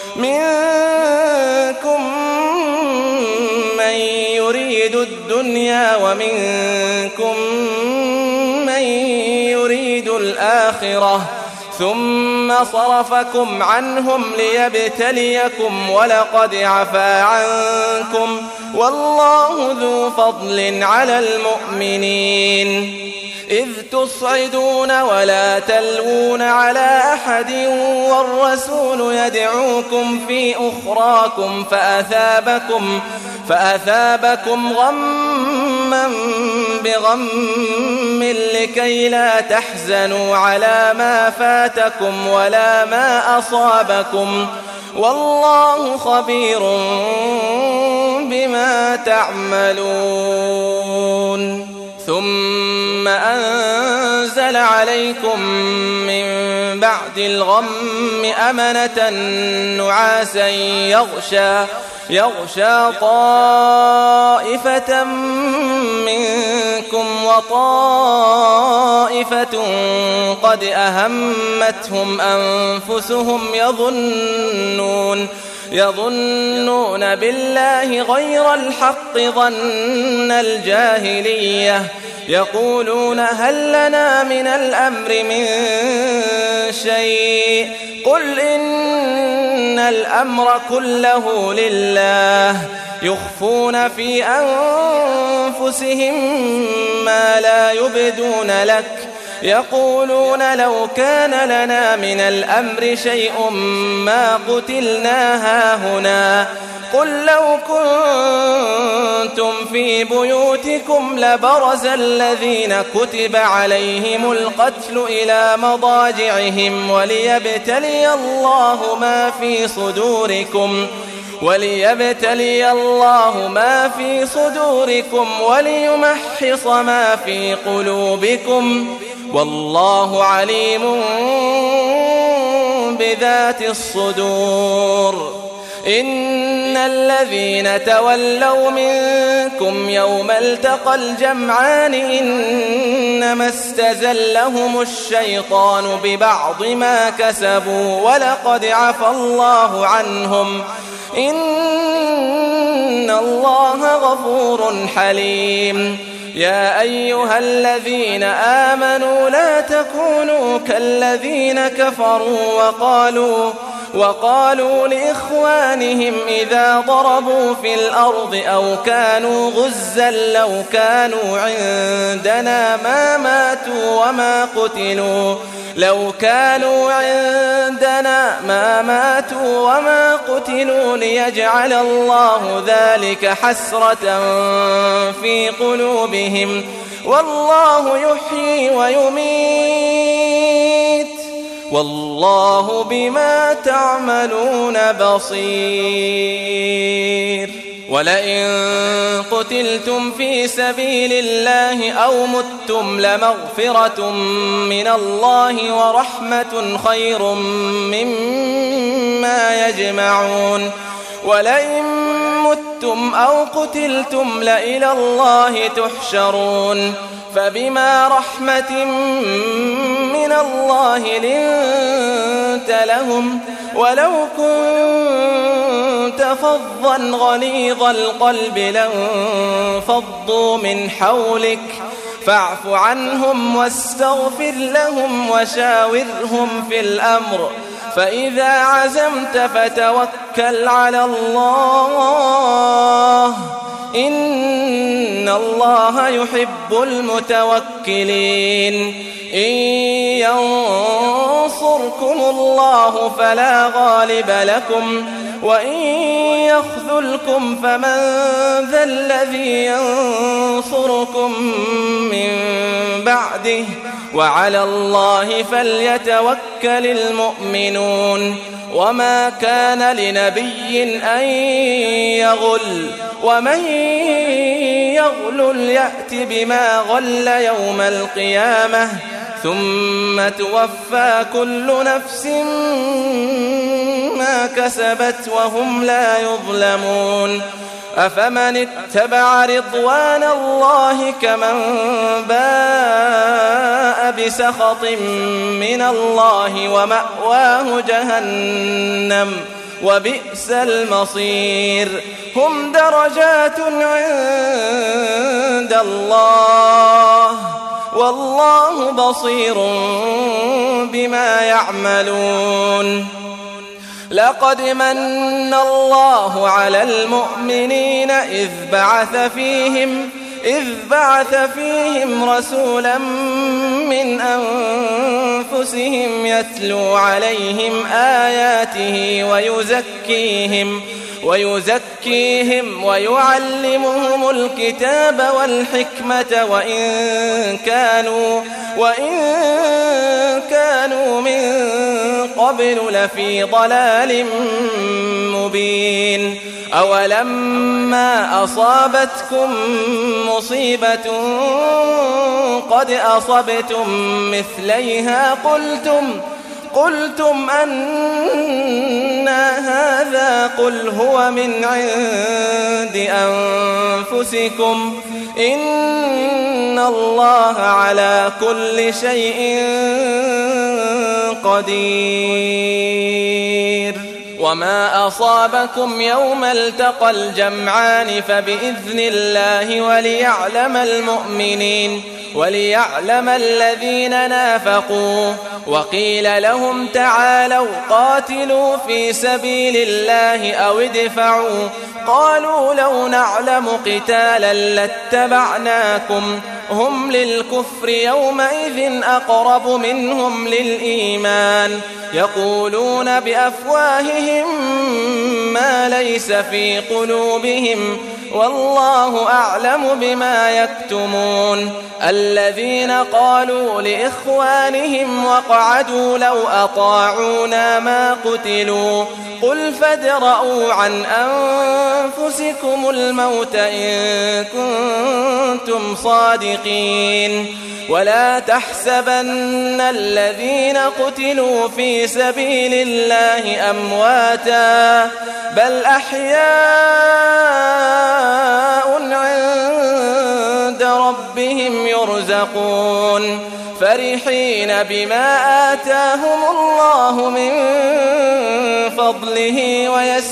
منكم من يريد الدنيا ومنكم من يريد الآخرة ثم صرفكم عنهم ليبتليكم ولقد عفا عنكم والله ذو فضل على المؤمنين إذ تصعدون ولا تلوون على أحد والرسول يدعوكم في أخراكم فأثابكم غما بغم لكي لا تحزنوا على ما فاتكم ولا ما أصابكم والله خبير بما تعملون ثم أنزل عليكم من بعد الغم أمنة نعاسا يغشى طائفة منكم وطائفة قد أهمتهم أنفسهم يظنون بالله غير الحق ظن الجاهلية يقولون هل لنا من الأمر من شيء قل إن الأمر كله لله يخفون في أنفسهم ما لا يبدون لك يقولون لو كان لنا من الأمر شيء ما قتلنا هاهنا قل لو كنتم في بيوتكم لبرز الذين كتب عليهم القتل إلى مضاجعهم وليبتلي الله ما في صدوركم وليمحص ما في قلوبكم والله عليم بذات الصدور إن الذين تولوا منكم يوم التقى الجمعان إنما استزلهم الشيطان ببعض ما كسبوا ولقد عفا الله عنهم إن الله غفور حليم يا أيها الذين آمنوا لا تكونوا كالذين كفروا وقالوا لإخوانهم إذا ضربوا في الأرض أو كانوا غزا لو كانوا عندنا ما ماتوا وما قتلوا ليجعل الله ذلك حسرة في قلوبهم والله يحيي ويميت والله بما تعملون بصير ولئن قتلتم في سبيل الله أو متم لمغفرة من الله ورحمة خير مما يجمعون ولئن متم أو قتلتم لإلى الله تحشرون فبما رحمة من الله لنت لهم ولو كنت فظا غليظ القلب لانفضوا من حولك فاعف عنهم واستغفر لهم وشاورهم في الأمر فإذا عزمت فتوكل على الله إن الله يحب المتوكلين إن ينصركم الله فلا غالب لكم وإن يخذلكم فمن ذا الذي ينصركم من بعده وعلى الله فليتوكل المؤمنون وما كان لنبي أن يغل ومن يغل يأت بما غل يوم القيامة ثم توفى كل نفس ما كسبت وهم لا يظلمون أفمن اتبع رضوان الله كمن باء بسخط من الله ومأواه جهنم وبئس المصير هم درجات عند الله والله بصير بما يعملون لقد من الله على المؤمنين إذ بعث فيهم رسولا من أنفسهم يتلو عليهم آياته ويزكيهم ويعلمهم الكتاب والحكمة وإن كانوا من قبل لفي ضلال مبين أولما أصابتكم مصيبة قد أصبتم مثليها قلتم أنى هذا قل هو من عند أنفسكم إن الله على كل شيء قدير وما أصابكم يوم التقى الجمعان فبإذن الله وليعلم الذين نافقوا وقيل لهم تعالوا قاتلوا في سبيل الله أو ادفعوا قالوا لو نعلم قتالا لاتبعناكم هم للكفر يومئذ أقرب منهم للإيمان يقولون بأفواههم ما ليس في قلوبهم والله أعلم بما يكتمون الذين قالوا لإخوانهم وقعدوا لو أطاعونا ما قتلوا قل فادرءوا عن أنفسكم الموت إن كنتم صادقين ولا تحسبن الذين قتلوا في سبيل الله أمواتا بل أحياء عند ربهم يرزقون فرحين بما آتاهم الله من فضله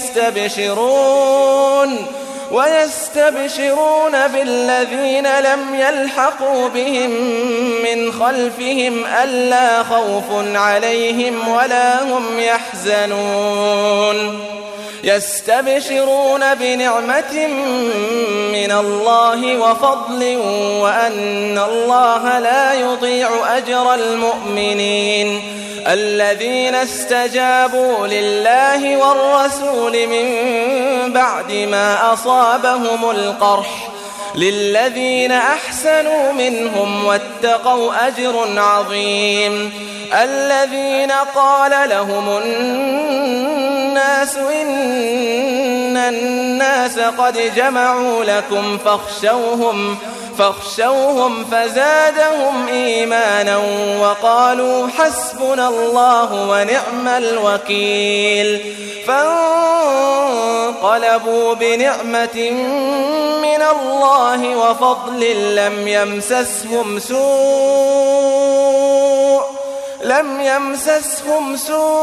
ويستبشرون بالذين لم يلحقوا بهم من خلفهم ألا خوف عليهم ولا هم يحزنون يستبشرون بنعمة من الله وفضل وأن الله لا يضيع أجر المؤمنين الذين استجابوا لله والرسول من بعد ما أصابهم القرح للذين أحسنوا منهم واتقوا أجر عظيم الذين قال لهم الناس إن الناس قد جمعوا لكم فاخشوهم فزادهم إيمانا وقالوا حسبنا الله ونعم الوكيل فانقلبوا بنعمة من الله وفضل لم يمسسهم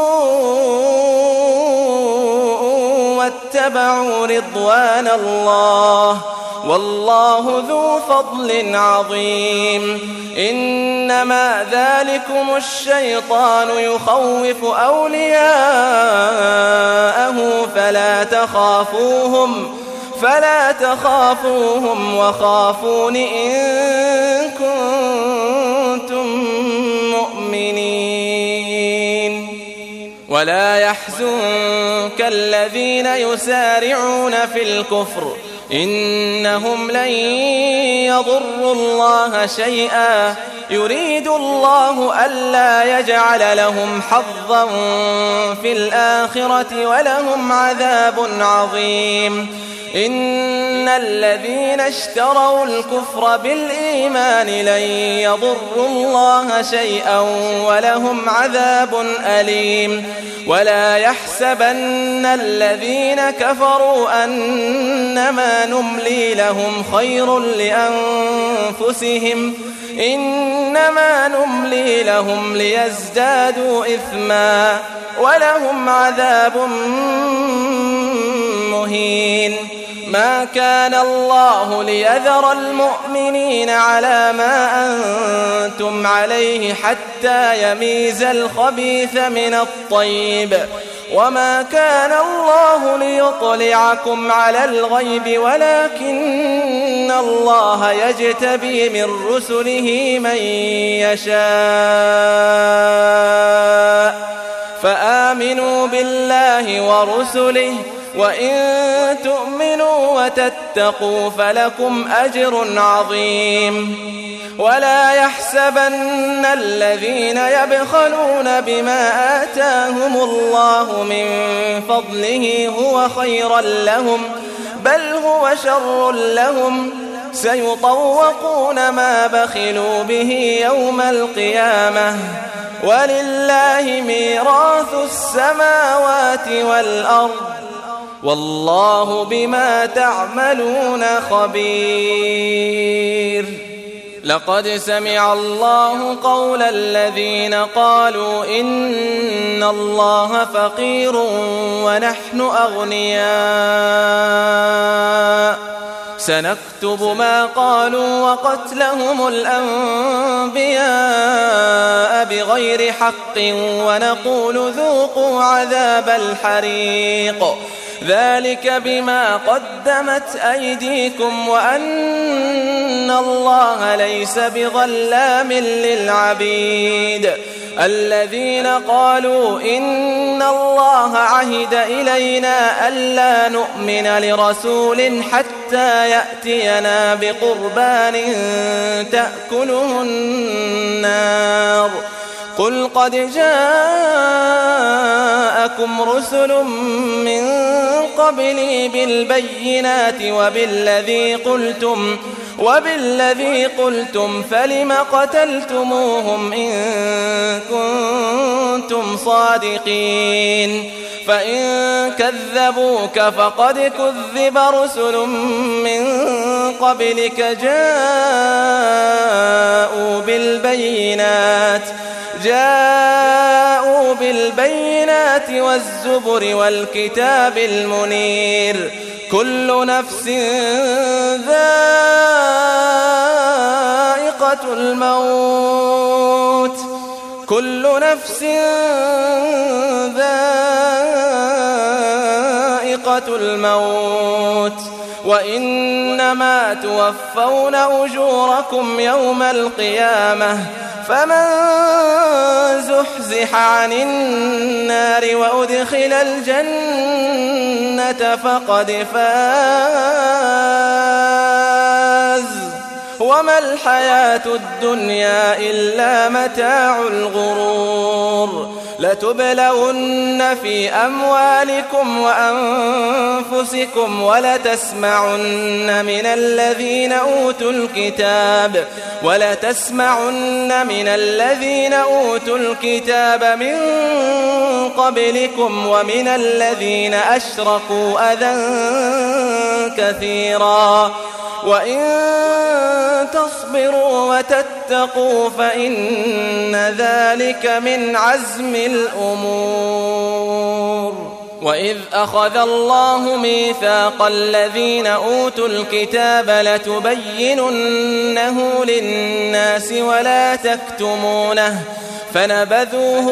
سوء واتبعوا رضوان الله والله ذو فضل عظيم إنما ذلكم الشيطان يخوف أولياءه فلا تخافوهم وخافون إن كنتم مؤمنين ولا يحزنك الذين يسارعون في الكفر إنهم لن يضروا الله شيئا يريد الله ألا يجعل لهم حظا في الآخرة ولهم عذاب عظيم إن الذين اشتروا الكفر بالإيمان لن يضروا الله شيئا ولهم عذاب أليم ولا يحسبن الذين كفروا أنما نملي لهم خير لأنفسهم إنما نملي لهم ليزدادوا إثما ولهم عذاب مهين ما كان الله ليذر المؤمنين على ما أنتم عليه حتى يميز الخبيث من الطيب وما كان الله ليطلعكم على الغيب ولكن الله يجتبي من رسله من يشاء فآمنوا بالله ورسله وإن تؤمنوا وتتقوا فلكم أجر عظيم ولا يحسبن الذين يبخلون بما آتاهم الله من فضله هو خيرا لهم بل هو شر لهم سيطوقون ما بخلوا به يوم القيامة ولله ميراث السماوات والأرض والله بما تعملون خبير لقد سمع الله قول الذين قالوا إن الله فقير ونحن أغنياء سنكتب ما قالوا وقتلهم الأنبياء بغير حق ونقول ذوقوا عذاب الحريق ذلك بما قدمت أيديكم وأن الله ليس بظلام للعبيد الذين قالوا إن الله عهد إلينا ألا نؤمن لرسول حتى يأتينا بقربان تأكله النار قل قد جاءكم رسل من قبلي بالبينات وبالذي قلتم فلم قتلتموهم إن كنتم صادقين فإن كذبوك فقد كذب رسل من قبلك جاءوا بالبينات والزبر والكتاب المنير كل نفس ذائقة الموت وإنما توفون أجوركم يوم القيامة فمن زحزح عن النار وأدخل الجنة فقد فاز وما الحياة الدنيا إلا متاع الغرور لتبلون في أموالكم وأنفسكم ولتسمعن من الذين أوتوا الكتاب من قبلكم ومن الذين أشركوا أذى كثيرا وإن تصبروا وتتقوا فإن ذلك من عزم الأمور وإذ أخذ الله ميثاق الذين أوتوا الكتاب لتبيننه للناس ولا تكتمونه فنبذوه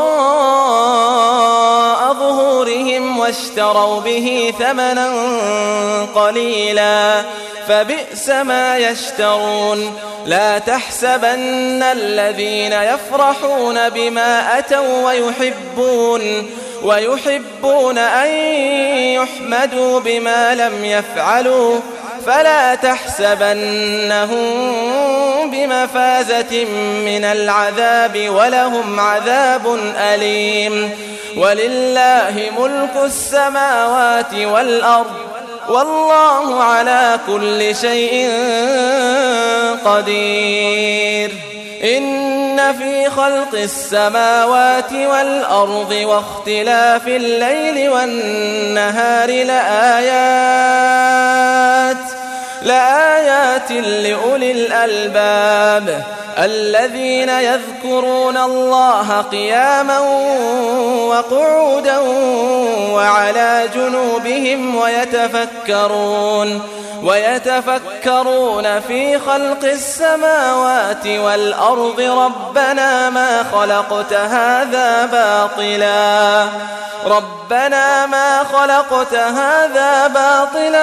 وراء ظهورهم واشتروا به ثمنا قليلا فبئس ما يشترون لا تحسبن الذين يفرحون بما أتوا ويحبون أن يحمدوا بما لم يفعلوا فلا تحسبنهم بمفازة من العذاب ولهم عذاب أليم ولله ملك السماوات والأرض والله على كل شيء قدير. إن في خلق السماوات والأرض واختلاف الليل والنهار لآيات لأولي الألباب الذين يذكرون الله قياما وقعودا وعلى جنوبهم ويتفكرون في خلق السماوات والأرض ربنا ما خلقت هذا باطلا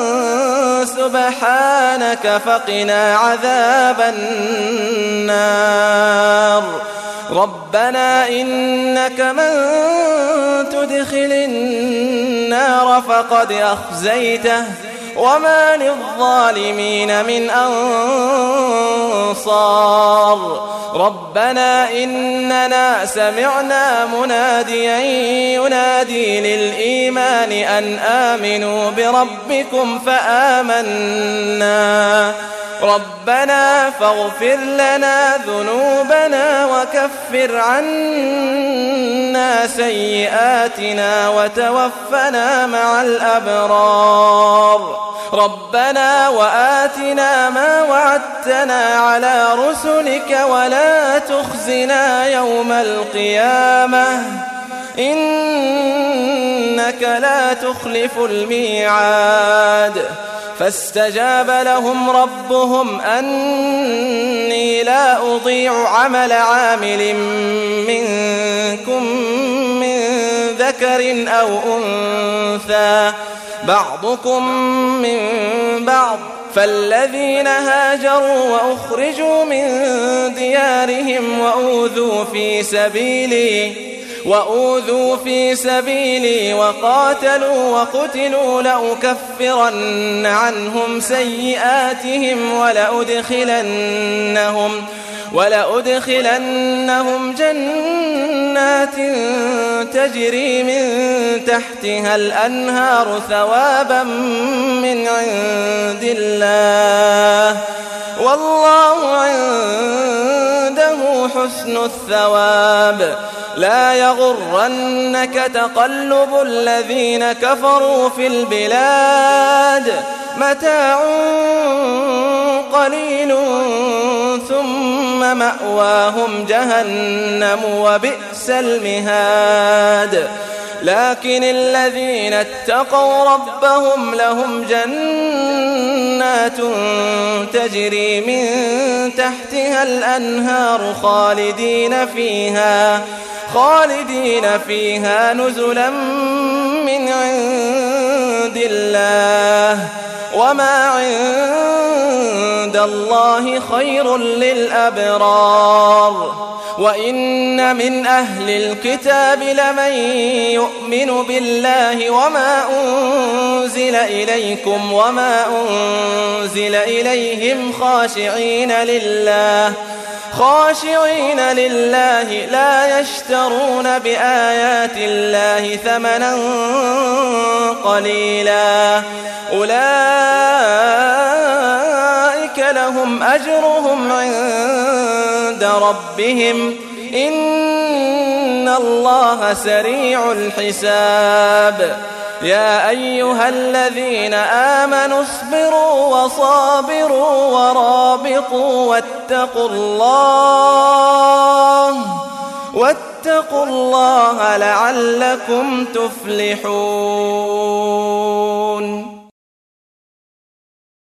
سبحانك فقنا عذاب النار. ربنا إنك من تدخل النار فقد أخزيته وما للظالمين من أنصار. ربنا إننا سمعنا مناديا ينادي للإيمان أن آمنوا بربكم فآمنا. ربنا فاغفر لنا ذنوبنا وكفر عنا سيئاتنا وتوفنا مع الأبرار. ربنا وآتنا ما وعدتنا على رسلك ولا تخزنا يوم القيامة إنك لا تخلف الميعاد. فاستجاب لهم ربهم أني لا أضيع عمل عامل منكم من ذكر أو أنثى بعضكم من بعض. فالذين هاجروا وأخرجوا من ديارهم وأوذوا في سبيلي وقاتلوا وقتلوا لأكفرن عنهم سيئاتهم ولأدخلنهم جنات تجري من تحتها الأنهار ثوابا من عند الله والله عنده حسن الثواب. لا يغرنك تقلب الذين كفروا في البلاد متاع قليل ثم مأواهم جهنم وبئس المهاد. لكن الذين اتقوا ربهم لهم جنات تجري من تحتها الأنهار خالدين فيها نزلا من عند الله وما عند الله خير للأبرار. وإن من أهل الكتاب لمن يؤمن بالله وما أنزل إليكم وما أنزل إليهم خاشعين لله لا يشترون بآيات الله ثمنا قليلا أولئك لهم أجرهم عند ربهم إن الله سريع الحساب. يا أيها الذين آمنوا اصبروا وصابروا ورابطوا واتقوا الله لعلكم تفلحون.